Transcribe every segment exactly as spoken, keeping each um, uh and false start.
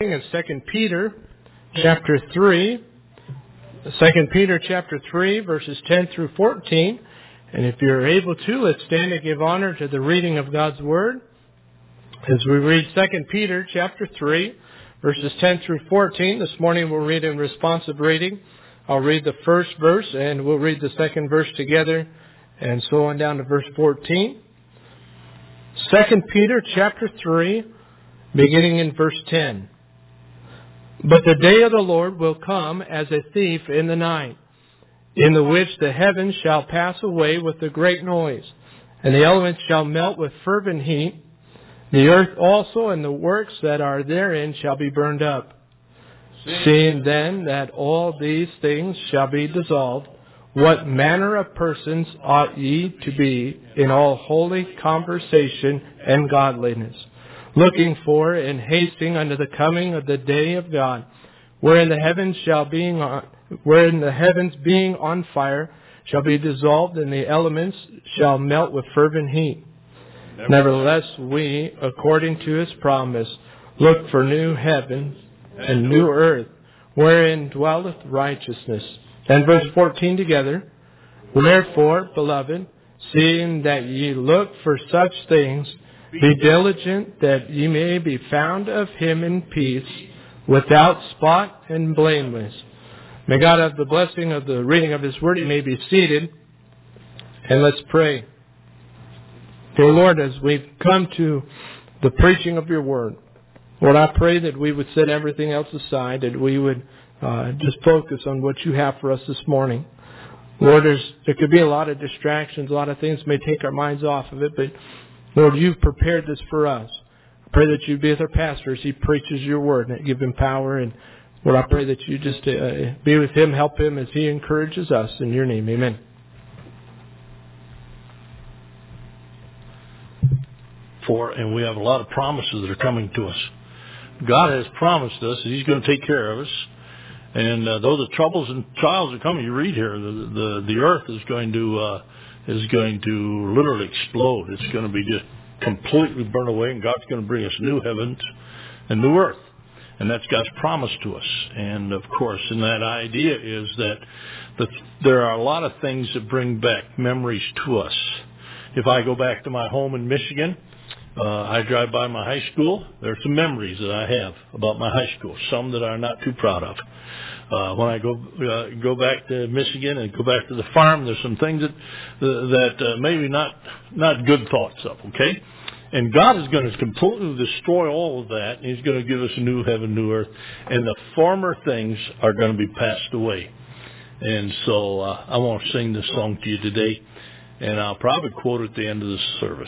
in Second Peter chapter three. Second Peter chapter three, verses ten through fourteen. And if you're able to, let's stand and give honor to the reading of God's Word. As we read Second Peter chapter three, verses ten through fourteen. This morning we'll read in responsive reading. I'll read the first verse and we'll read the second verse together, and so on down to verse fourteen. Second Peter chapter three, beginning in verse ten. But the day of the Lord will come as a thief in the night, in the which the heavens shall pass away with a great noise, and the elements shall melt with fervent heat. The earth also and the works that are therein shall be burned up. Seeing then that all these things shall be dissolved, what manner of persons ought ye to be in all holy conversation and godliness, looking for and hasting unto the coming of the day of God, wherein the heavens shall being on, wherein the heavens being on fire shall be dissolved, and the elements shall melt with fervent heat. Nevertheless, we, according to His promise, look for new heavens and new earth, wherein dwelleth righteousness. And verse fourteen together. Wherefore, beloved, seeing that ye look for such things, be diligent that ye may be found of Him in peace, without spot and blameless. May God have the blessing of the reading of His Word. You may be seated, and let's pray. Dear Lord, as we've come to the preaching of Your Word, Lord, I pray that we would set everything else aside, that we would uh, just focus on what You have for us this morning. Lord, there's, there could be a lot of distractions, a lot of things may take our minds off of it, but Lord, You've prepared this for us. I pray that You'd be with our pastor as he preaches Your Word and give him power. And Lord, I pray that You just uh, be with him, help him as he encourages us. In Your name, amen. For, and we have a lot of promises that are coming to us. God has promised us that He's going to take care of us. And uh, though the troubles and trials are coming, you read here, the the, the earth is going to uh, is going to literally explode. It's going to be just completely burned away, and God's going to bring us new heavens and new earth. And that's God's promise to us. And, of course, and that idea is that the, there are a lot of things that bring back memories to us. If I go back to my home in Michigan, uh, I drive by my high school. There are some memories that I have about my high school, some that I'm not too proud of. Uh, when I go uh, go back to Michigan and go back to the farm, there's some things that that uh, maybe not not good thoughts of, okay? And God is going to completely destroy all of that, and He's going to give us a new heaven, new earth, and the former things are going to be passed away. And so uh, I want to sing this song to you today, and I'll probably quote it at the end of this service.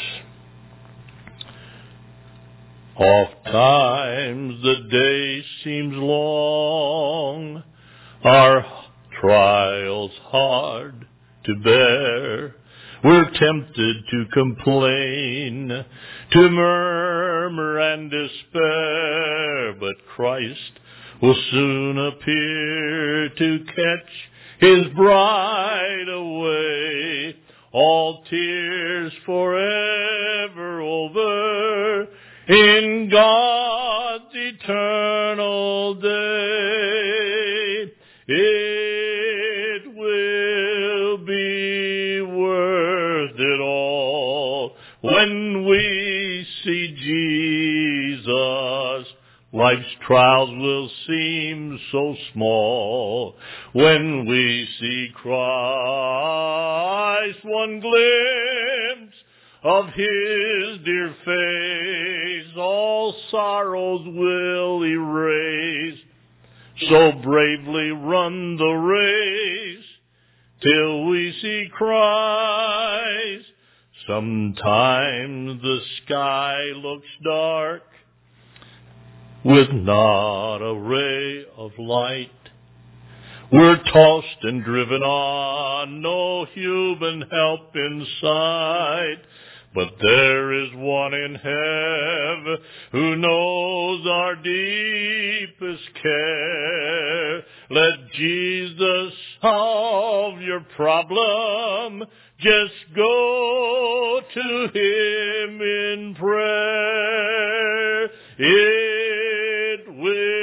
Oft times the day seems long, our trials hard to bear. We're tempted to complain, to murmur and despair, but Christ will soon appear to catch His bride away. All tears forever over in God's eternal day. It will be worth it all when we see Jesus. Life's trials will seem so small when we see Christ. One glimpse of His dear face, all sorrows will erase. So bravely run the race till we see Christ. Sometimes the sky looks dark with not a ray of light. We're tossed and driven on, no human help in sight. But there is one in heaven who knows our deepest care. Let Jesus solve your problem. Just go to Him in prayer. It will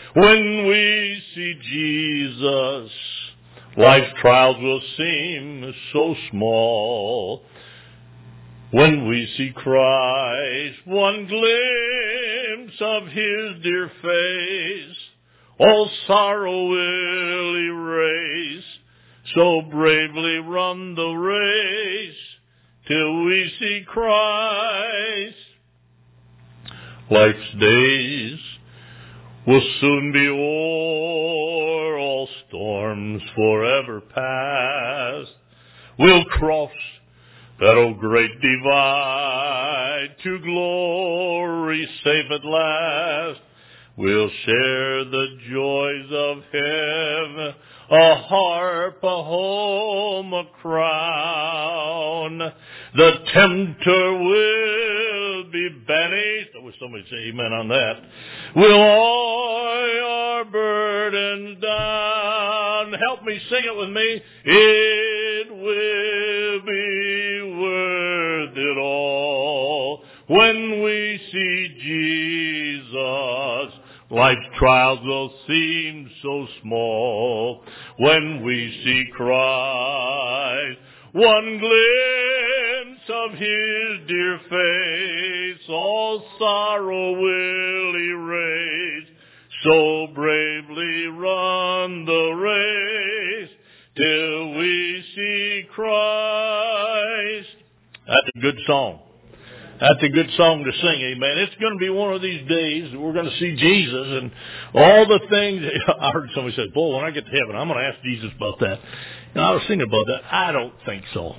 When we see Jesus, life's trials will seem so small. When we see Christ, one glimpse of His dear face, all sorrow will erase. So bravely run the race till we see Christ. Life's days will soon be o'er, all storms forever past. We'll cross that old great divide to glory safe at last. We'll share the joys of heaven, a harp, a home, a crown. The tempter will be banished. I wish somebody would say amen on that. We'll all our burdens down. Help me sing it with me. It will be worth it all when we see Jesus. Life's trials will seem so small when we see Christ. One glimpse of His dear face, all sorrow will erase. So bravely run the race till we see Christ. That's a good song. That's a good song to sing, amen. It's going to be one of these days that we're going to see Jesus and all the things. I heard somebody say, boy, when I get to heaven, I'm going to ask Jesus about that. And I was thinking about that. I don't think so.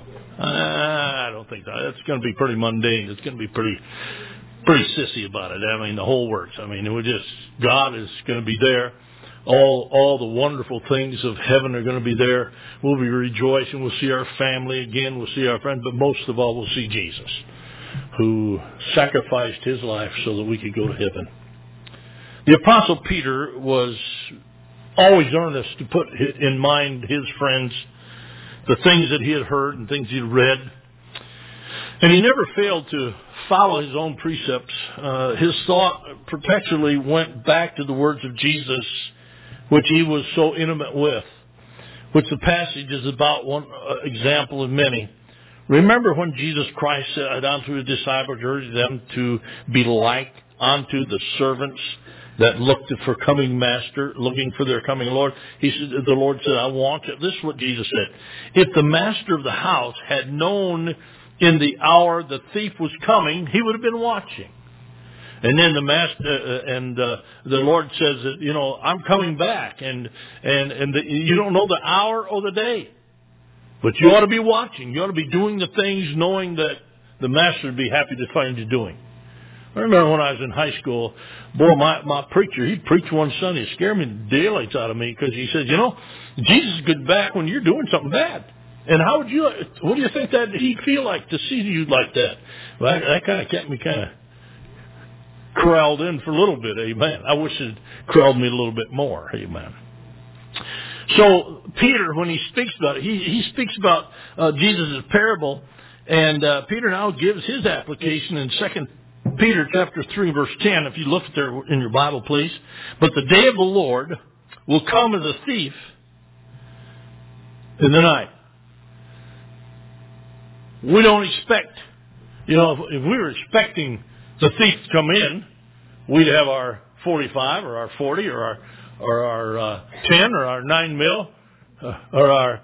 I don't think that. It's going to be pretty mundane. It's going to be pretty pretty sissy about it. I mean, the whole works. I mean, it would just, God is going to be there. All all the wonderful things of heaven are going to be there. We'll be rejoicing. We'll see our family again. We'll see our friends. But most of all, we'll see Jesus, who sacrificed His life so that we could go to heaven. The Apostle Peter was always earnest to put in mind his friends the things that he had heard and things he had read. And he never failed to follow his own precepts. Uh, his thought perpetually went back to the words of Jesus, which he was so intimate with, which the passage is about one uh, example of many. Remember when Jesus Christ said unto His disciples, urged them to be like unto the servants that looked for coming master, looking for their coming Lord. He said, the Lord said, I want you. This is what Jesus said. If the master of the house had known in the hour the thief was coming, he would have been watching. And then the master uh, and uh, the Lord says that, you know, I'm coming back, and and and the, you don't know the hour or the day. But you ought to be watching. You ought to be doing the things knowing that the master would be happy to find you doing. I remember when I was in high school, boy, my, my preacher, he'd preach one Sunday. It scared me the daylights out of me because he said, you know, Jesus is good back when you're doing something bad. And how would you, what do you think that he'd feel like to see you like that? Well, that, that kind of kept me kind of corralled in for a little bit, amen. I wish it corralled me a little bit more, amen. So Peter, when he speaks about it, he, he speaks about uh, Jesus' parable, and uh, Peter now gives his application in Second Peter chapter three, verse ten. If you look there in your Bible, please. But the day of the Lord will come as a thief in the night. We don't expect, you know, if, if we were expecting the thief to come in, we'd have our forty-five or our forty or our or our uh, ten or our nine mil uh, or our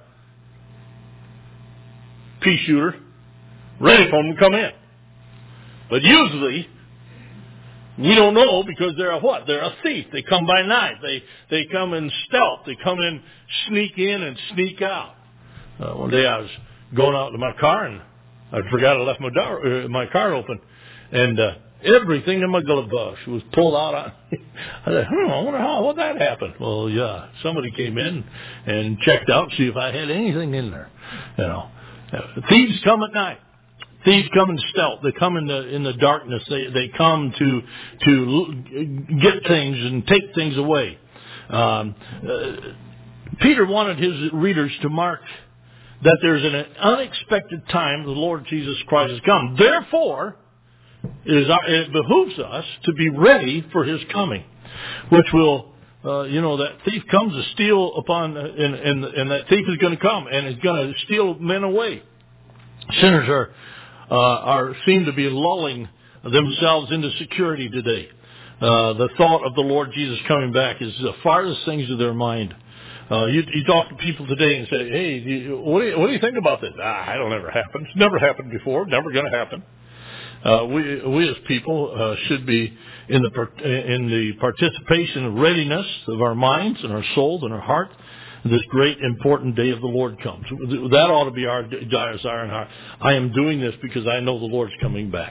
pea shooter ready for them to come in. But usually we don't know because they're a what? They're a thief. They come by night. They they come in stealth. They come in, sneak in and sneak out. Uh, one day I was going out to my car and I forgot I left my door, uh, my car open, and uh, everything in my glove box was pulled out. I said, hmm, I wonder how, what that happened. Well, yeah, somebody came in and checked out to see if I had anything in there. You know, uh, thieves come at night. Thieves come in stealth. They come in the in the darkness. They they come to to get things and take things away. Um, uh, Peter wanted his readers to mark that there's an unexpected time the Lord Jesus Christ has come. Therefore, it, is our, it behooves us to be ready for His coming, which will uh, you know, that thief comes to steal upon, uh, and, and, and that thief is going to come and is going to steal men away. Sinners are, uh, are, seem to be lulling themselves into security today. Uh, the thought of the Lord Jesus coming back is the farthest things to their mind. Uh, you, you talk to people today and say, hey, do you, what, do you, what do you think about this? Ah, it'll never happen. It's never happened before. Never going to happen. Uh, we, we as people uh, should be in the in the participation and readiness of our minds and our souls and our heart. This great important day of the Lord comes. That ought to be our desire in heart. I am doing this because I know the Lord's coming back.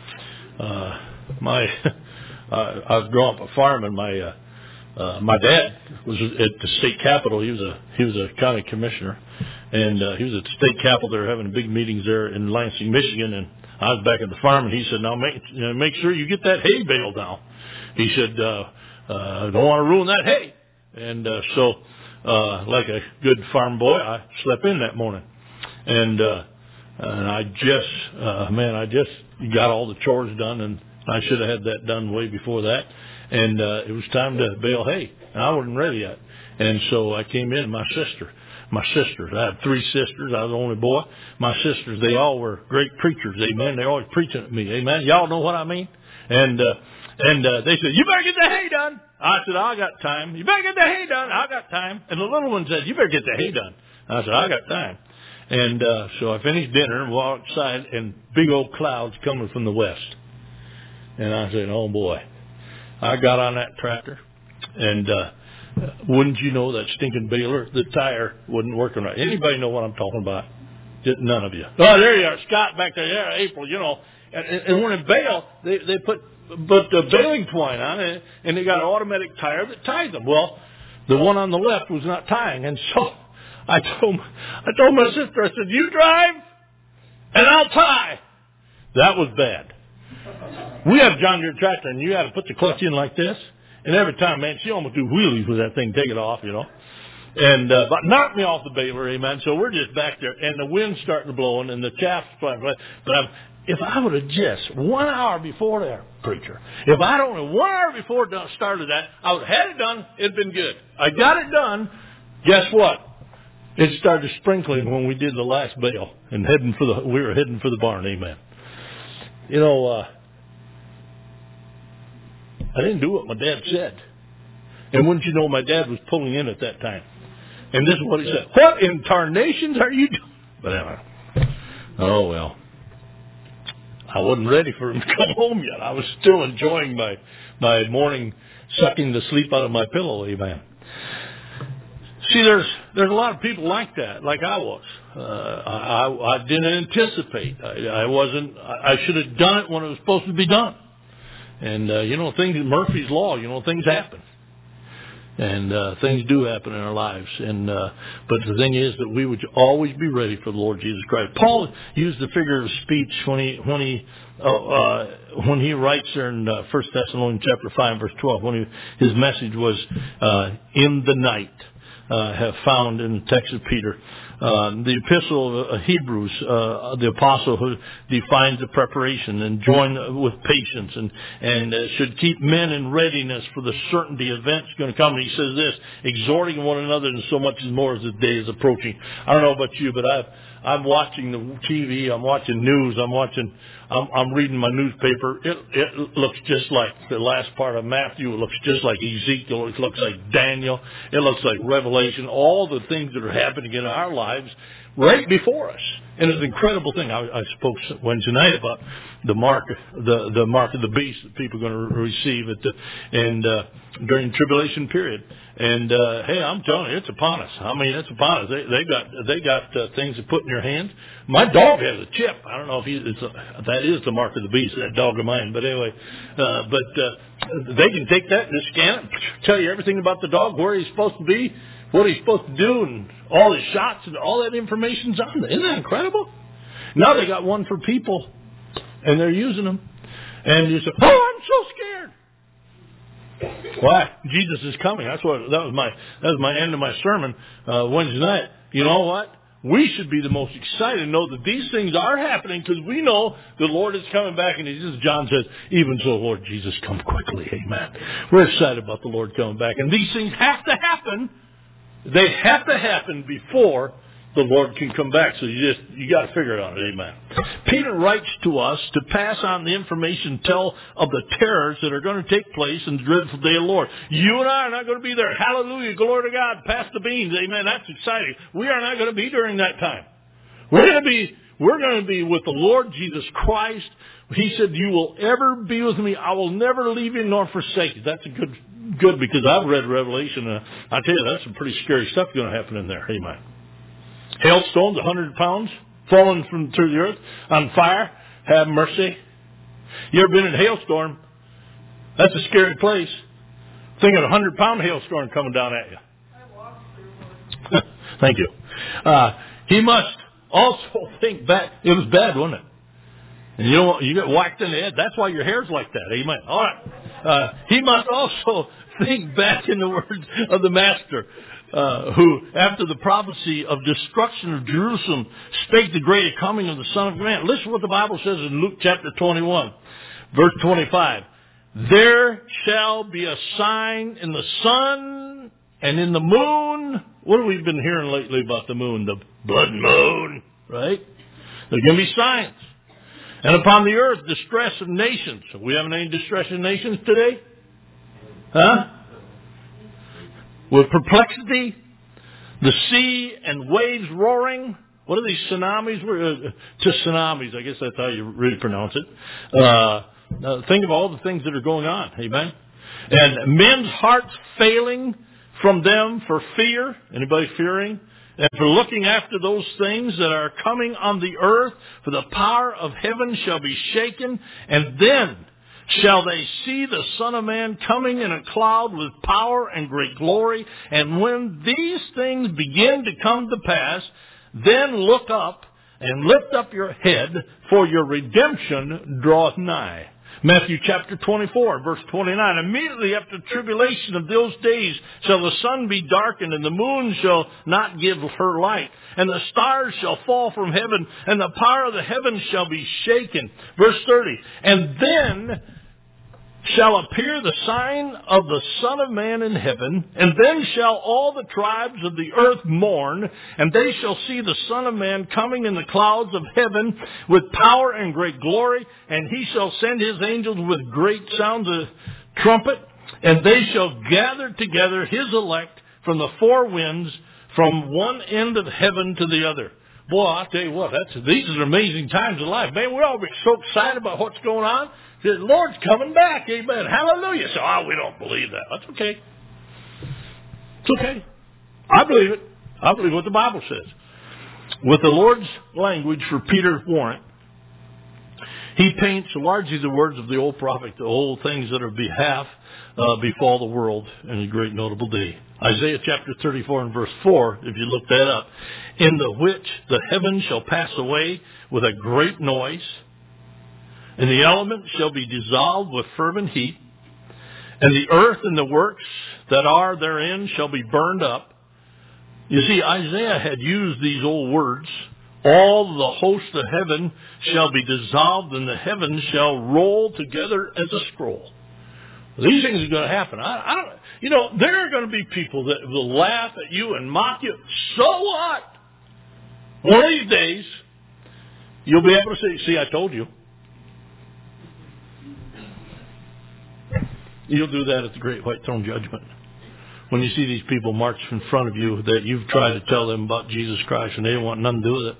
Uh, my, uh, I was growing up a farmer. My uh, uh, my dad was at the state capitol. He was a he was a county commissioner, and uh, he was at the state capitol. They were having big meetings there in Lansing, Michigan, and I was back at the farm, and he said, "Now make you know, make sure you get that hay bale down." He said, uh, uh, "Don't want to ruin that hay." And uh, so, uh, like a good farm boy, I slept in that morning, and uh, and I just, uh, man, I just got all the chores done, and I should have had that done way before that. And uh, it was time to bale hay, and I wasn't ready yet. And so I came in, my sister. My sisters. I had three sisters. I was the only boy. My sisters, they all were great preachers. Amen. They're always preaching at me. Amen. Y'all know what I mean? And, uh, and, uh, they said, you better get the hay done. I said, I got time. You better get the hay done. I got time. And the little one said, you better get the hay done. I said, I got time. And, uh, so I finished dinner and walked outside, and big old clouds coming from the west. And I said, oh boy. I got on that tractor, and, uh, wouldn't you know that stinking baler, the tire wasn't working right. Anybody know what I'm talking about? Just none of you. Oh, there you are, Scott, back there. Yeah, April, you know. And, and when it bale, they, they put, put the baling twine on it, and they got an automatic tire that ties them. Well, the one on the left was not tying, and so I told, I told my sister, I said, you drive, and I'll tie. That was bad. We have a John Deere tractor, and you got to put the clutch in like this. And every time, man, she almost do wheelies with that thing, take it off, you know. And, uh, but knocked me off the baler, amen. So we're just back there, and the wind's starting to blow, and the chaff's flying. But I'm, if I would have just one hour before that, preacher, if I'd only one hour before done, started that, I would have had it done, it'd been good. I got it done. Guess what? It started sprinkling when we did the last bale, and heading for the, we were heading for the barn, amen. You know, uh, I didn't do what my dad said. And wouldn't you know, my dad was pulling in at that time. And this is what he said. What in tarnations are you doing? But anyway. Oh, well. I wasn't ready for him to come home yet. I was still enjoying my, my morning sucking the sleep out of my pillow, amen. See, there's, there's a lot of people like that, like I was. Uh, I, I didn't anticipate. I, I wasn't, I, I should have done it when it was supposed to be done. And, uh, you know, things, Murphy's Law, you know, things happen. And, uh, things do happen in our lives. And, uh, but the thing is that we would always be ready for the Lord Jesus Christ. Paul used the figure of speech when he, when he, uh, uh when he writes there in uh, First Thessalonians chapter five, verse twelve, when he, his message was, uh, in the night, uh, have found in the text of Peter. Uh, the epistle of Hebrews, uh, the apostle who defines the preparation and join with patience and, and uh, should keep men in readiness for the certainty events going to come. And he says this, exhorting one another and so much as more as the day is approaching. I don't know about you, but I've, I'm watching the T V, I'm watching news, I'm watching, I'm, I'm reading my newspaper. It, it looks just like the last part of Matthew. It looks just like Ezekiel. It looks like Daniel. It looks like Revelation. All the things that are happening in our lives right before us. And it's an incredible thing. I, I spoke Wednesday night about the mark, the, the mark of the beast that people are going to receive at the, and, uh, during the tribulation period. And, uh, hey, I'm telling you, it's upon us. I mean, it's upon us. They, they got, they got, uh, things to put in your hands. My dog has a chip. I don't know if he, it's a, that is the mark of the beast, that dog of mine. But anyway, uh, but, uh, they can take that and scan it, tell you everything about the dog, where he's supposed to be, what he's supposed to do, and all his shots, and all that information's on there. Isn't that incredible? Now they got one for people, and they're using them. And you say, oh, I'm so scared. Why? Jesus is coming. That's what, that was my, that was my end of my sermon, uh, Wednesday night. You know what? we should be the most excited to know that these things are happening because we know the Lord is coming back. And as John says, even so, Lord Jesus, come quickly. Amen. We're excited about the Lord coming back. And these things have to happen. They have to happen before the Lord can come back. So you just, you got to figure it out. Amen. Peter writes to us to pass on the information, tell of the terrors that are going to take place in the dreadful day of the Lord. You and I are not going to be there. Hallelujah. Glory to God. Pass the beans. Amen. That's exciting. We are not going to be during that time. We're going to be, we're going to be with the Lord Jesus Christ. He said, you will ever be with me. I will never leave you nor forsake you. That's a good, good because I've read Revelation. Uh, I tell you, that's some pretty scary stuff going to happen in there. Amen. Hailstones, a hundred pounds, falling from through the earth, on fire. Have mercy. You ever been in a hailstorm? That's a scary place. Think of a hundred pound hailstorm coming down at you. I walked through one. Thank you. Uh, he must also think back. It was bad, wasn't it? And you know, you get whacked in the head. That's why your hair's like that. Amen. All right. Uh, he must also think back in the words of the Master. Uh, who, after the prophecy of destruction of Jerusalem, spake the greater coming of the Son of Man. Listen to what the Bible says in Luke chapter twenty-one, verse twenty-five. There shall be a sign in the sun and in the moon. What have we been hearing lately about the moon? The blood moon, right? There's going to be signs. And upon the earth, distress of nations. Are we having any distress of nations today? Huh? With perplexity, the sea and waves roaring. What are these tsunamis? Uh, tsunamis, I guess that's how you really pronounce it. Uh, uh, think of all the things that are going on. Amen. And men's hearts failing from them for fear. Anybody fearing? And for looking after those things that are coming on the earth, for the power of heaven shall be shaken, and then shall they see the Son of Man coming in a cloud with power and great glory. And when these things begin to come to pass, then look up and lift up your head, for your redemption draweth nigh. Matthew chapter twenty-four, verse twenty-nine. Immediately after the tribulation of those days shall the sun be darkened, and the moon shall not give her light, and the stars shall fall from heaven, and the power of the heavens shall be shaken. Verse thirty. And then shall appear the sign of the Son of Man in heaven, and then shall all the tribes of the earth mourn, and they shall see the Son of Man coming in the clouds of heaven with power and great glory, and he shall send his angels with great sounds of trumpet, and they shall gather together his elect from the four winds, from one end of heaven to the other. Boy, I'll tell you what, that's, these are amazing times in life. Man, we're all so excited about what's going on. The Lord's coming back. Amen. Hallelujah. So, oh, we don't believe that. That's okay. It's okay. I believe it. I believe what the Bible says. With the Lord's language for Peter Warrant, he paints largely the words of the old prophet, the old things that are behalf uh, befall the world in a great notable day. Isaiah chapter thirty-four and verse four, if you look that up, in the which the heavens shall pass away with a great noise, and the elements shall be dissolved with fervent heat, and the earth and the works that are therein shall be burned up. You see, Isaiah had used these old words. All the hosts of heaven shall be dissolved, and the heavens shall roll together as a scroll. These things are going to happen. I, I don't, you know, there are going to be people that will laugh at you and mock you. So what? One of these days, you'll be able to say, see, I told you. You'll do that at the Great White Throne Judgment. When you see these people march in front of you that you've tried to tell them about Jesus Christ and they don't want nothing to do with it.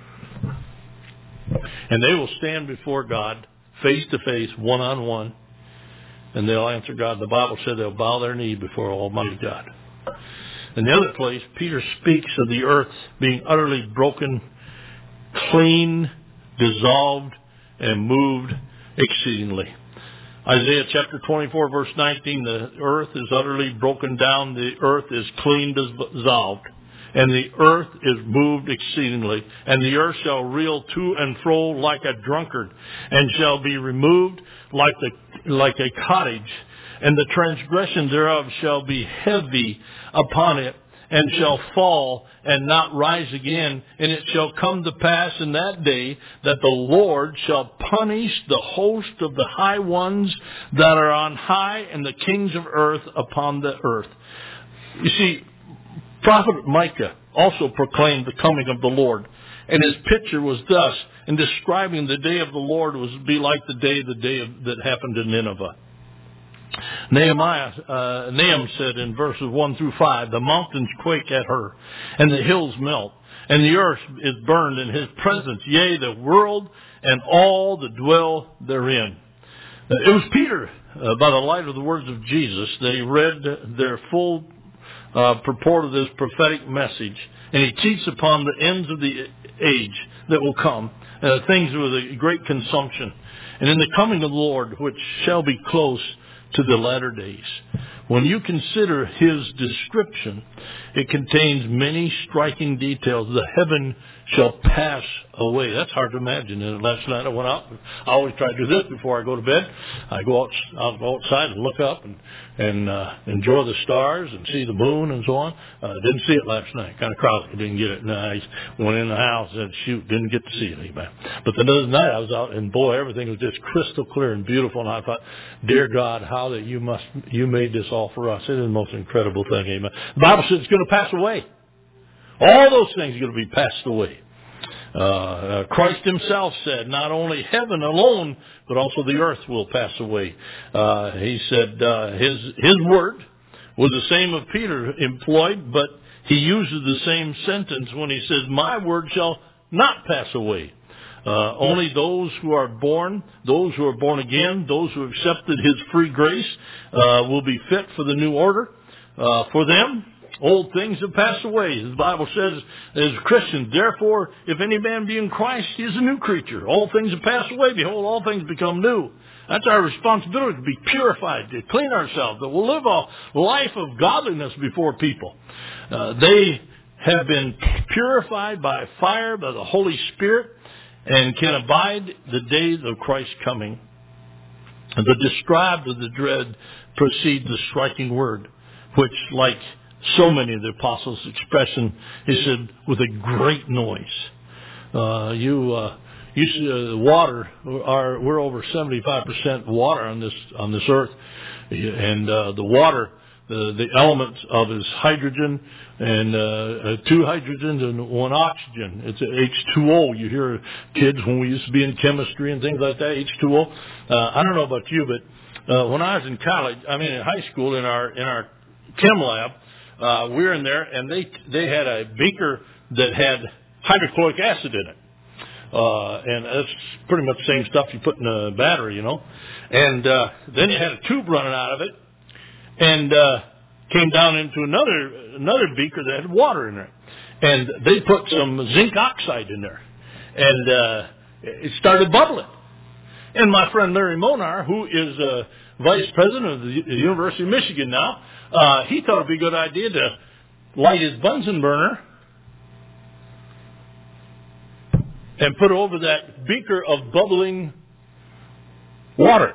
And they will stand before God face to face, one on one, and they'll answer God. The Bible said they'll bow their knee before Almighty God. In the other place, Peter speaks of the earth being utterly broken, clean, dissolved, and moved exceedingly. Isaiah chapter twenty-four, verse nineteen, the earth is utterly broken down, the earth is clean, dissolved, and the earth is moved exceedingly, and the earth shall reel to and fro like a drunkard, and shall be removed like the like a cottage, and the transgression thereof shall be heavy upon it, and shall fall and not rise again. And it shall come to pass in that day that the Lord shall punish the host of the high ones that are on high and the kings of earth upon the earth. You see, Prophet Micah also proclaimed the coming of the Lord. And his picture was thus, in describing the day of the Lord was be like the day, the day of, that happened in Nineveh. Nehemiah, uh, Nahum said in verses one through five, the mountains quake at her, and the hills melt, and the earth is burned in his presence, yea, the world and all that dwell therein. Uh, it was Peter, uh, by the light of the words of Jesus, they read their full uh, purport of this prophetic message, and he teaches upon the ends of the age that will come, uh, things with a great consumption, and in the coming of the Lord, which shall be close to the latter days. When you consider his description, it contains many striking details. The heaven shall pass away. That's hard to imagine. And last night I went out. I always try to do this before I go to bed. I go out, I'll go outside and look up and and uh, enjoy the stars and see the moon and so on. Uh, didn't see it last night. Kind of crowded. Didn't get it. Nice. Went in the house and shoot, didn't get to see it. Amen. But the other night I was out and boy, everything was just crystal clear and beautiful. And I thought, dear God, how that you must you made this all for us. It is the most incredible thing. Amen. The Bible says it's going to pass away. All those things are going to be passed away. Uh, uh, Christ himself said, not only heaven alone, but also the earth will pass away. Uh, he said uh, his his word was the same of Peter employed, but he uses the same sentence when he says, my word shall not pass away. Uh, only those who are born, those who are born again, those who accepted his free grace, uh, will be fit for the new order. Uh, for them, old things have passed away. The Bible says, as Christians, therefore, if any man be in Christ, he is a new creature. All things have passed away. Behold, all things become new. That's our responsibility, to be purified, to clean ourselves, that we'll live a life of godliness before people. Uh, they have been purified by fire, by the Holy Spirit, and can abide the days of Christ's coming. And the described of the dread precedes the striking word, which, like so many of the apostles' expression, he said, with a great noise. Uh, you, uh, you see, uh, water, are, we're over seventy-five percent water on this, on this earth. And, uh, the water, the, the elements of is hydrogen and, uh, uh, two hydrogens and one oxygen. It's a H two O. You hear kids when we used to be in chemistry and things like that, H two O. Uh, I don't know about you, but, uh, when I was in college, I mean in high school, in our, in our chem lab, Uh, we were in there, and they they had a beaker that had hydrochloric acid in it. Uh, and that's pretty much the same stuff you put in a battery, you know. And uh, then you had a tube running out of it, and uh, came down into another another beaker that had water in it. And they put some zinc oxide in there, and uh, it started bubbling. And my friend Larry Monar, who is uh, vice president of the University of Michigan now, Uh, he thought it would be a good idea to light his Bunsen burner and put over that beaker of bubbling water.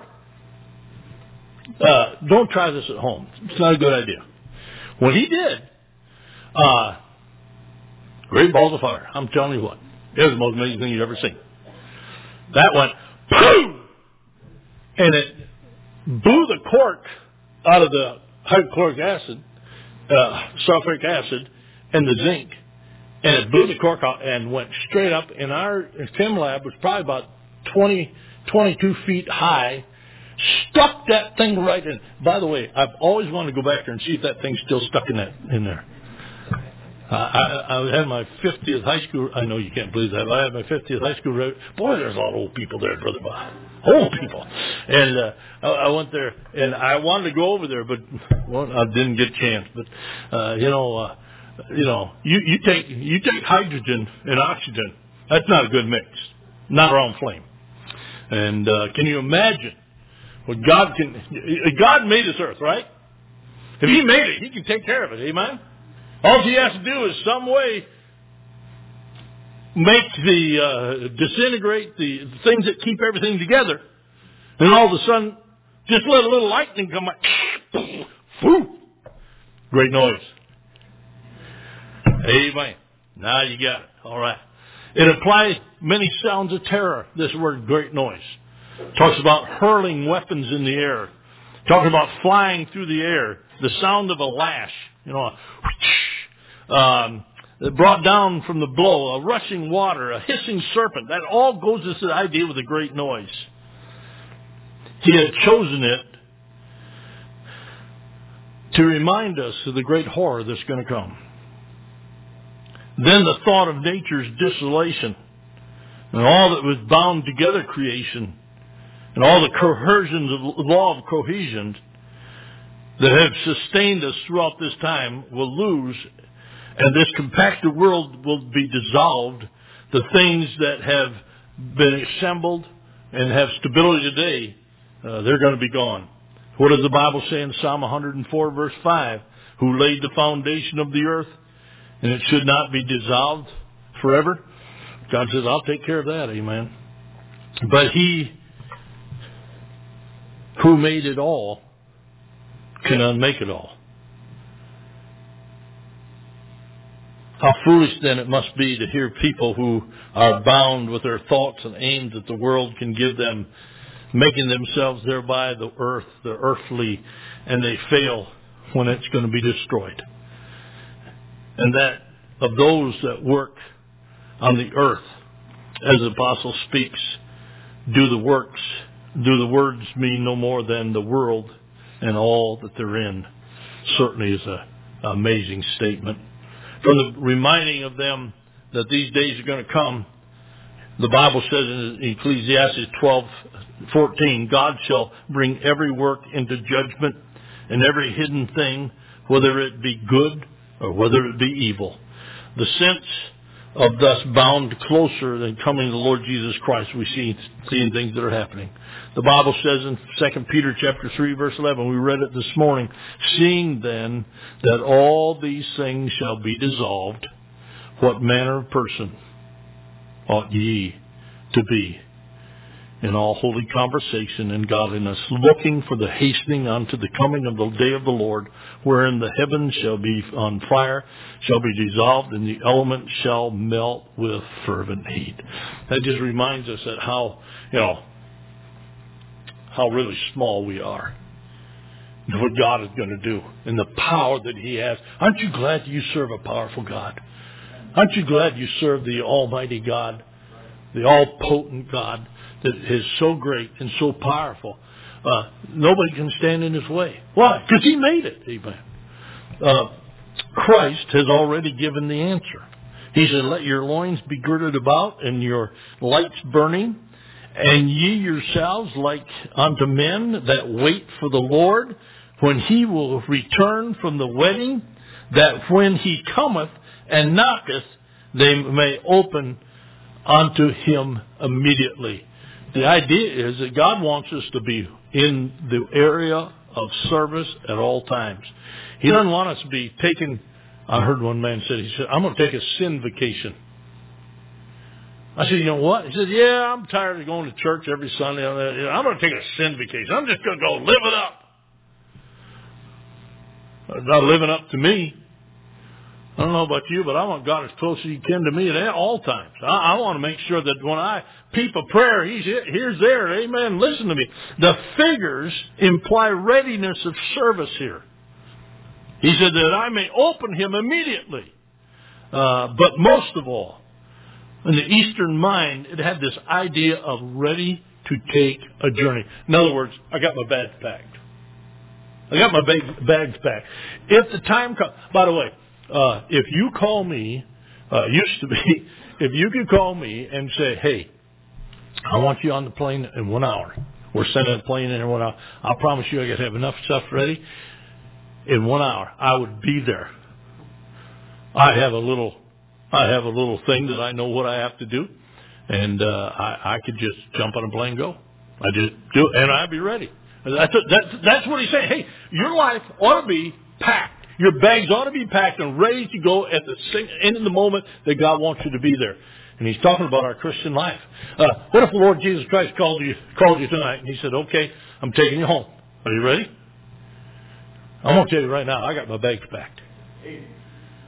Uh, don't try this at home. It's not a good idea. When he did, uh, great balls of fire. I'm telling you what. It was the most amazing thing you've ever seen. That went, boom! And it blew the cork out of the hydrochloric acid, uh, sulfuric acid, and the zinc. And it blew the cork out and went straight up. And our chem lab was probably about twenty, twenty-two feet high. Stuck that thing right in. By the way, I've always wanted to go back there and see if that thing's still stuck in that in there. Uh, I, I had my fiftieth high school. I know you can't believe that. But I had my fiftieth high school. Boy, there's a lot of old people there, Brother Bob. Old people. And uh, I, I went there, and I wanted to go over there, but well, I didn't get a chance. But uh, you know, uh, you know, you, you take you take hydrogen and oxygen. That's not a good mix. Not around flame. And uh, can you imagine what God can? God made this earth, right? If He made it, He can take care of it. Amen. All He has to do is some way make the, uh, disintegrate the things that keep everything together. And all of a sudden, just let a little lightning come out. Great noise. Amen. Now you got it. All right. It implies many sounds of terror, this word great noise. Talks about hurling weapons in the air. Talks about flying through the air. The sound of a lash. You know, a um, brought down from the blow, a rushing water, a hissing serpent. That all goes to the idea with a great noise. He had chosen it to remind us of the great horror that's going to come. Then the thought of nature's desolation and all that was bound together creation and all the coercions of the law of cohesion that have sustained us throughout this time will lose, and this compacted world will be dissolved. The things that have been assembled and have stability today, uh, they're going to be gone. What does the Bible say in Psalm one hundred four, verse five? Who laid the foundation of the earth, and it should not be dissolved forever? God says, I'll take care of that, amen. But He who made it all can unmake it all. How foolish then it must be to hear people who are bound with their thoughts and aims that the world can give them, making themselves thereby the earth, the earthly, and they fail when it's going to be destroyed. And that of those that work on the earth, as the apostle speaks, do the works, do the words mean no more than the world and all that they're in. Certainly is a, an amazing statement. From the reminding of them that these days are going to come, the Bible says in Ecclesiastes twelve fourteen, God shall bring every work into judgment and every hidden thing, whether it be good or whether it be evil. The sense of thus bound closer than coming to the Lord Jesus Christ, we see seeing things that are happening. The Bible says in Second Peter chapter three, verse eleven, we read it this morning, seeing then that all these things shall be dissolved, what manner of person ought ye to be in all holy conversation and godliness, looking for the hastening unto the coming of the day of the Lord, wherein the heavens shall be on fire, shall be dissolved, and the elements shall melt with fervent heat. That just reminds us that how, you know, how really small we are. And what God is going to do and the power that He has. Aren't you glad you serve a powerful God? Aren't you glad you serve the Almighty God, the all-potent God that is so great and so powerful? Uh, nobody can stand in His way. Why? Because He made it. Amen. Uh, Christ has already given the answer. He said, let your loins be girded about and your lights burning, and ye yourselves like unto men that wait for the Lord, when He will return from the wedding, that when He cometh and knocketh, they may open unto Him immediately. The idea is that God wants us to be in the area of service at all times. He doesn't want us to be taking, I heard one man say, he said, I'm going to take a sin vacation. I said, you know what? He said, yeah, I'm tired of going to church every Sunday. I'm going to take a sin vacation. I'm just going to go live it up. It's not living up to me. I don't know about you, but I want God as close as He can to me at all times. I, I want to make sure that when I peep a prayer, He's here's there. Amen. Listen to me. The figures imply readiness of service here. He said that I may open Him immediately. Uh, but most of all, in the Eastern mind, it had this idea of ready to take a journey. In other words, I got my bags packed. I got my bag, bags packed. If the time comes, by the way, uh, if you call me, uh, used to be, if you could call me and say, hey, I want you on the plane in one hour. We're sending a plane in one hour. I promise you I could have enough stuff ready. In one hour, I would be there. I have a little, I have a little thing that I know what I have to do, and uh, I, I could just jump on a plane and go. I just do it, and I'd be ready. That's, a, that's, that's what he's saying. Hey, your life ought to be packed. Your bags ought to be packed and ready to go at the end of the moment that God wants you to be there. And he's talking about our Christian life. Uh, what if the Lord Jesus Christ called you called you tonight and He said, okay, I'm taking you home. Are you ready? I'm going to tell you right now, I got my bags packed.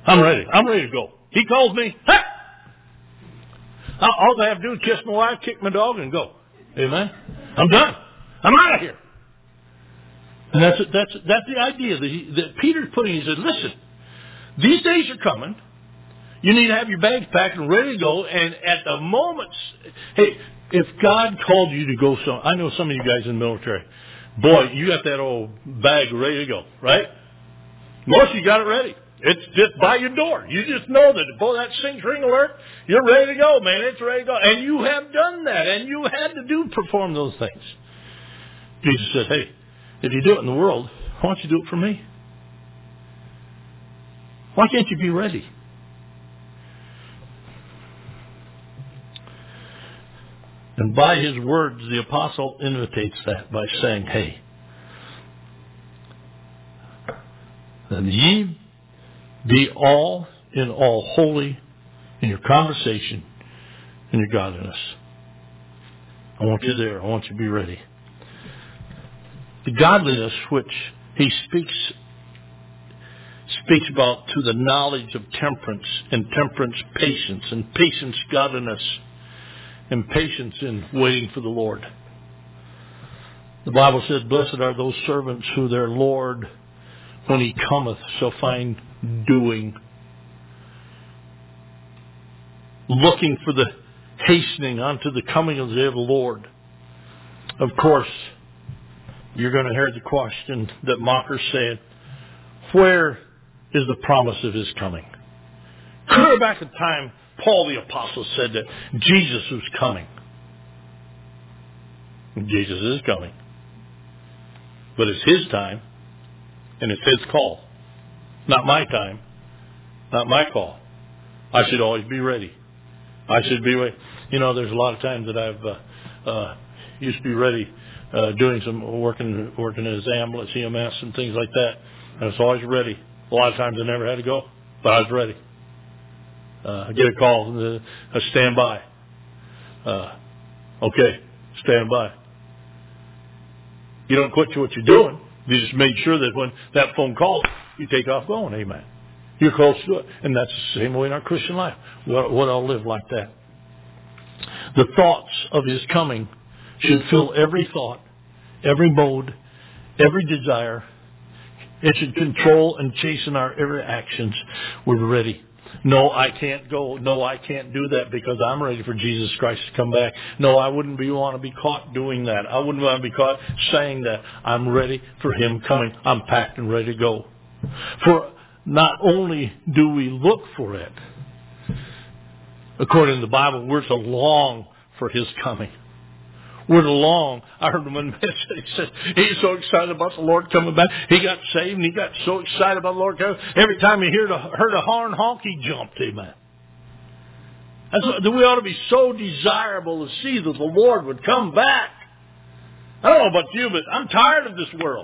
I'm ready. I'm ready to go. He calls me. Ha! All I have to do is kiss my wife, kick my dog, and go. Amen? I'm done. I'm out of here. And that's that's that's the idea that, he, that Peter's putting. He said, listen, these days are coming. You need to have your bags packed and ready to go. And at the moment, hey, if God called you to go some, I know some of you guys in the military, boy, you got that old bag ready to go, right? Most of you got it ready. It's just by your door. You just know that, boy, that sing ring alert, you're ready to go, man. It's ready to go. And you have done that, and you had to do perform those things. Jesus said, hey, if you do it in the world, why don't you do it for me? Why can't you be ready? And by his words, the apostle imitates that by saying, hey, and ye be all in all holy in your conversation and your godliness. I want you there. I want you to be ready. The godliness which he speaks speaks about to the knowledge of temperance, and temperance patience, and patience godliness, and patience in waiting for the Lord. The Bible says, blessed are those servants who their Lord, when he cometh, shall find doing. Looking for the hastening unto the coming of the day of the Lord. Of course, you're going to hear the question that mockers said, where is the promise of his coming? Clear back in time, Paul the Apostle said that Jesus was coming. Jesus is coming. But it's his time, and it's his call. Not my time. Not my call. I should always be ready. I should be ready. You know, there's a lot of times that I've uh, uh, used to be ready uh, doing some working working as ambulance, E M S, and things like that. And it's always ready. A lot of times I never had to go, but I was ready. Uh, I get a call, uh, I stand by. Uh, okay, stand by. You don't quit what you're doing. You just make sure that when that phone calls, you take off going. Amen. You're close to it. And that's the same way in our Christian life. What, what I'll live like that. The thoughts of his coming should fill every thought, every mode, every desire. It should control and chasten our every actions. We're ready. No, I can't go. No, I can't do that because I'm ready for Jesus Christ to come back. No, I wouldn't be, want to be caught doing that. I wouldn't want to be caught saying that. I'm ready for him coming. I'm packed and ready to go. For not only do we look for it, according to the Bible, we're to long for his coming. We're to long. I heard him in message. He said he's so excited about the Lord coming back. He got saved and he got so excited about the Lord coming. Every time he heard a, heard a horn honk, he jumped. Amen. That's what, we ought to be so desirable to see that the Lord would come back. I don't know about you, but I'm tired of this world.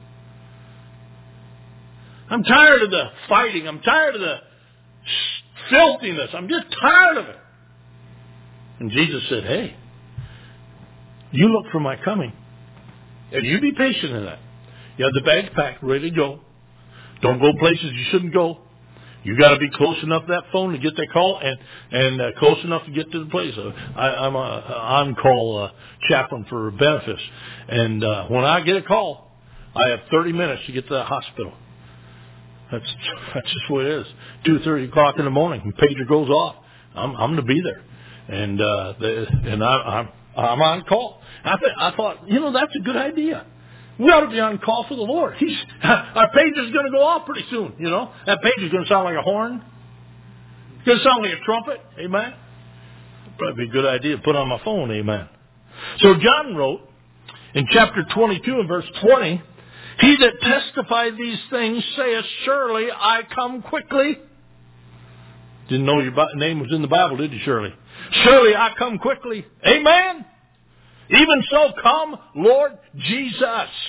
I'm tired of the fighting. I'm tired of the filthiness. I'm just tired of it. And Jesus said, hey, you look for my coming. And you be patient in that. You have the bags packed, ready to go. Don't go places you shouldn't go. You got to be close enough to that phone to get that call, and and uh, close enough to get to the place. Uh, I, I'm a on-call uh, chaplain for benefits, and uh, when I get a call, I have thirty minutes to get to the hospital. That's that's just what it is. Two thirty o'clock in the morning, and pager goes off. I'm I'm to be there, and uh, the, and I, I'm I'm on call. I th- I thought, you know, that's a good idea. We ought to be on call for the Lord. He's, our pager's going to go off pretty soon, you know. That pager's going to sound like a horn. It's going to sound like a trumpet. Amen. Probably be a good idea to put on my phone. Amen. So John wrote in chapter twenty-two and verse twenty, he that testified these things saith, surely I come quickly. Didn't know your name was in the Bible, did you, Shirley? Surely I come quickly. Amen. Even so, come, Lord Jesus.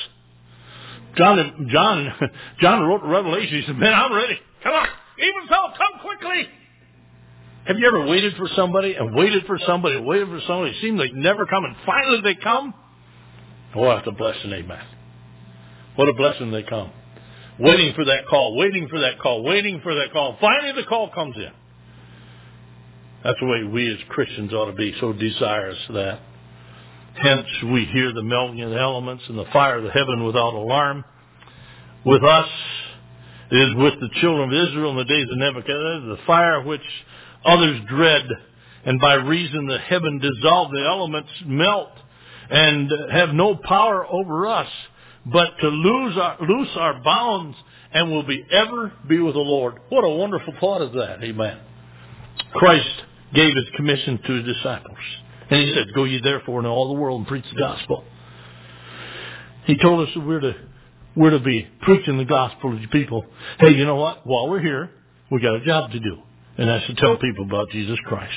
John, John, John wrote the Revelation. He said, man, I'm ready. Come on. Even so, come quickly. Have you ever waited for somebody and waited for somebody and waited for somebody? It seemed like never come, and finally they come. Oh, that's a blessing, amen. What a blessing they come. waiting for that call, waiting for that call, waiting for that call. Finally the call comes in. That's the way we as Christians ought to be, so desirous of that. Hence we hear the melting of the elements and the fire of the heaven without alarm. With us, it is with the children of Israel in the days of Nebuchadnezzar, the fire which others dread, and by reason the heaven dissolved, the elements melt, and have no power over us, but to lose our, loose our bounds, and will be ever be with the Lord. What a wonderful thought is that, amen. Christ gave his commission to his disciples. And he said, go ye therefore into all the world and preach the gospel. He told us that we're to, we're to be preaching the gospel to people. Hey, you know what? While we're here, we got a job to do. And that's to tell people about Jesus Christ.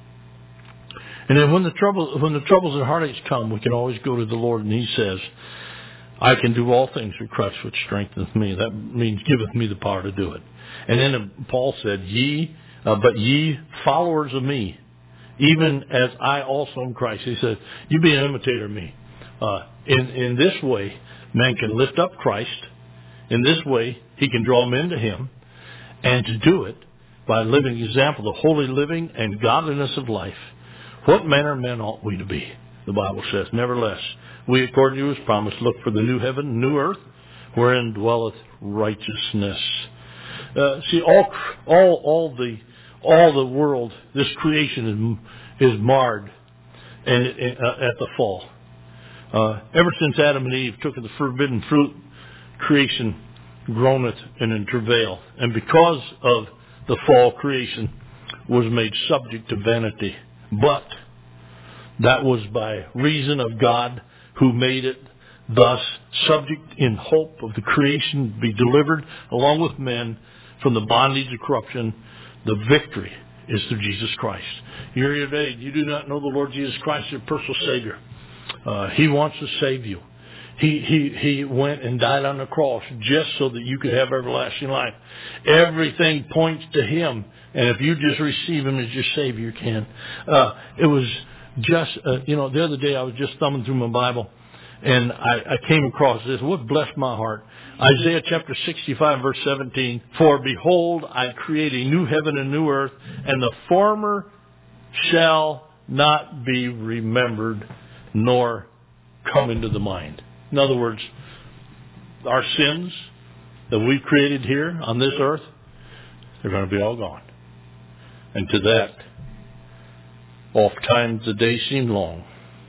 And then when the trouble, when the troubles and heartaches come, we can always go to the Lord, and he says, I can do all things through Christ which strengtheneth me. That means giveth me the power to do it. And then Paul said, ye, uh, but ye followers of me, even as I also am Christ. He said, you be an imitator of me. Uh, in, in this way, man can lift up Christ. In this way, he can draw men to him. And to do it by living example of holy living and godliness of life. What manner of men ought we to be? The Bible says, nevertheless, we according to his promise look for the new heaven and new earth, wherein dwelleth righteousness. Uh, see, all, all, all the All the world, this creation is, is marred and, and, uh, at the fall. Uh, ever since Adam and Eve took of the forbidden fruit, creation groaneth and in travail. And because of the fall, creation was made subject to vanity. But that was by reason of God who made it thus subject in hope of the creation be delivered along with men from the bondage of corruption. The victory is through Jesus Christ. You're here today. You do not know the Lord Jesus Christ, your personal Savior. Uh, he wants to save you. He, he, he went and died on the cross just so that you could have everlasting life. Everything points to him. And if you just receive him as your Savior, you can. Uh, it was just, uh, you know, the other day I was just thumbing through my Bible, and I, I came across this. What blessed my heart. Isaiah chapter sixty-five, verse seventeen. For behold, I create a new heaven and new earth, and the former shall not be remembered, nor come into the mind. In other words, our sins that we created here on this earth, they're going to be all gone. And to that, oft times the days seem long.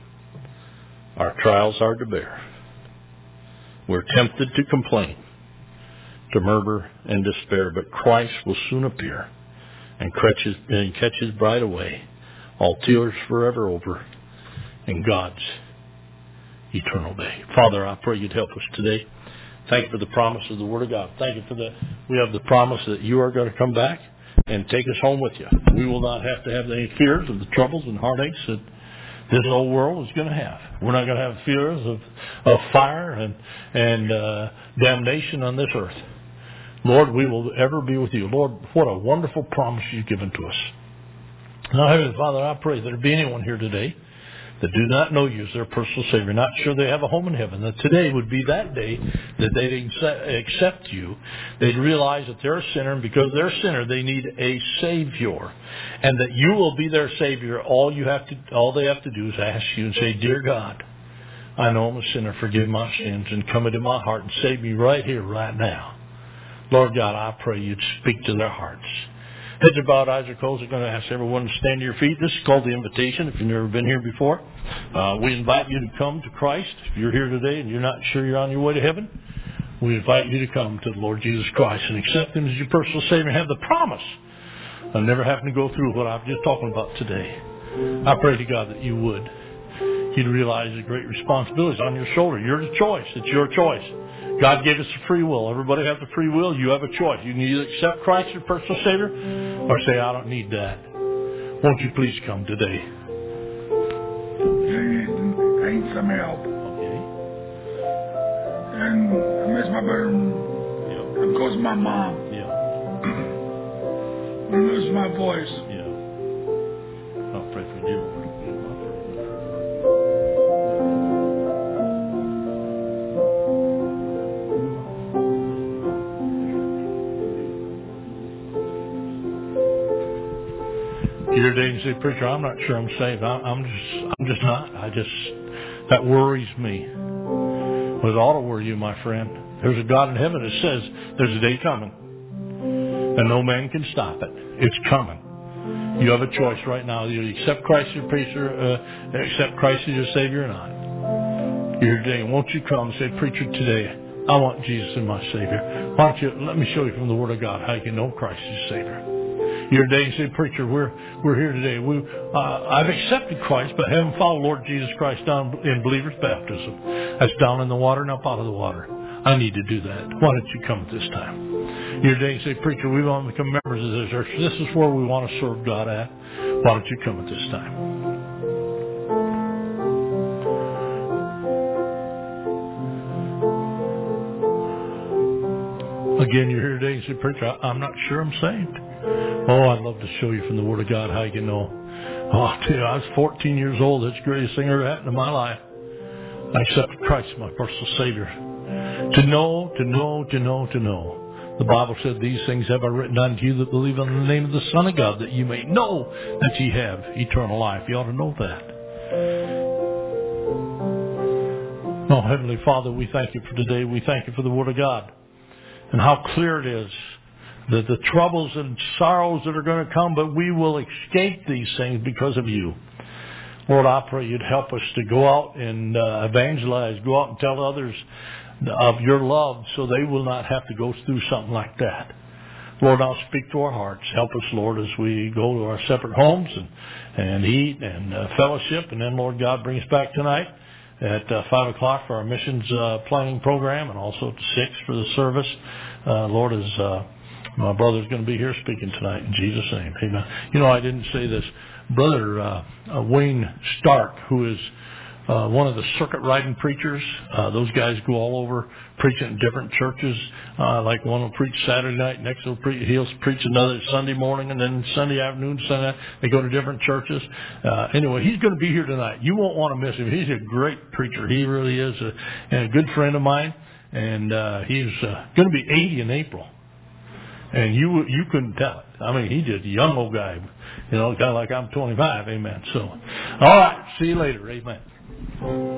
Our trials are to bear. We're tempted to complain, to murmur and despair, but Christ will soon appear and catch his, and catch his bride away, all tears forever over, in God's eternal day. Father, I pray you'd help us today. Thank you for the promise of the Word of God. Thank you for the, we have the promise that you are going to come back and take us home with you. We will not have to have any fears of the troubles and heartaches that this old world is going to have. We're not going to have fears of, of fire and, and uh, damnation on this earth. Lord, we will ever be with you. Lord, what a wonderful promise you've given to us. Now, Heavenly Father, I pray that there be anyone here today that do not know you as their personal Savior, not sure they have a home in heaven, that today would be that day that they'd accept you. They'd realize that they're a sinner, and because they're a sinner, they need a Savior. And that you will be their Savior. All you have to, all they have to do is ask you and say, Dear God, I know I'm a sinner. Forgive my sins and come into my heart and save me right here, right now. Lord God, I pray you'd speak to their hearts. Heads are bowed, eyes are closed. I'm going to ask everyone to stand to your feet. This is called the invitation. If you've never been here before, uh, we invite you to come to Christ. If you're here today and you're not sure you're on your way to heaven, we invite you to come to the Lord Jesus Christ and accept him as your personal Savior and have the promise of never having to go through what I'm just talking about today. I pray to God that you would. You'd realize the great responsibilities on your shoulder. You're the choice. It's your choice. God gave us a free will. Everybody has a free will. You have a choice. You can either accept Christ your personal Savior or say, I don't need that. Won't you please come today? I need, I need some help. Okay. And I miss my brother. Yeah. And because of my mom. Yeah. I lose my voice. Yeah. I'll pray for you, Lord. You're today and say, preacher, I'm not sure I'm saved. I, I'm just, I'm just not. I just, that worries me. Well, it ought to worry you, my friend. There's a God in heaven that says there's a day coming, and no man can stop it. It's coming. You have a choice right now. You accept Christ as your preacher, uh, accept Christ as your Savior or not. You're today. Won't you come and say, preacher, today I want Jesus as my Savior. Why don't you let me show you from the Word of God how you can know Christ as Savior. You're today and say, preacher, we're we're here today. We uh, I've accepted Christ, but haven't followed Lord Jesus Christ down in believer's baptism. That's down in the water and up out of the water. I need to do that. Why don't you come at this time? You're today and say, preacher, we want to become members of this church. This is where we want to serve God at. Why don't you come at this time? Again, you're here today and say, preacher, I'm not sure I'm saved. Oh, I'd love to show you from the Word of God how you can know. Oh, I tell you, I was fourteen years old. That's the greatest thing ever happened in my life. I accepted Christ as my personal Savior. To know, to know, to know, to know. The Bible said, these things have I written unto you that believe on the name of the Son of God, that you may know that ye have eternal life. You ought to know that. Oh, Heavenly Father, we thank you for today. We thank you for the Word of God and how clear it is that the troubles and sorrows that are going to come, but we will escape these things because of you. Lord, I pray you'd help us to go out and uh, evangelize, go out and tell others of your love so they will not have to go through something like that. Lord, I'll speak to our hearts. Help us, Lord, as we go to our separate homes and, and eat and uh, fellowship. And then, Lord God, bring us back tonight at uh, five o'clock for our missions uh, planning program, and also at six for the service. Uh, Lord, as uh, my brother's going to be here speaking tonight in Jesus' name. Amen. You know, I didn't say this. Brother uh, uh, Wayne Stark, who is uh, one of the circuit riding preachers, uh, those guys go all over preaching in different churches. Uh, like one will preach Saturday night, next will preach, he'll preach another Sunday morning, and then Sunday afternoon, Sunday night, they go to different churches. Uh, anyway, he's going to be here tonight. You won't want to miss him. He's a great preacher. He really is, a, and a good friend of mine, and uh, he's uh, going to be eighty in April. And you you couldn't tell it. I mean, he's just a young old guy, you know, kind of like I'm twenty-five. Amen. So, all right. See you later. Amen.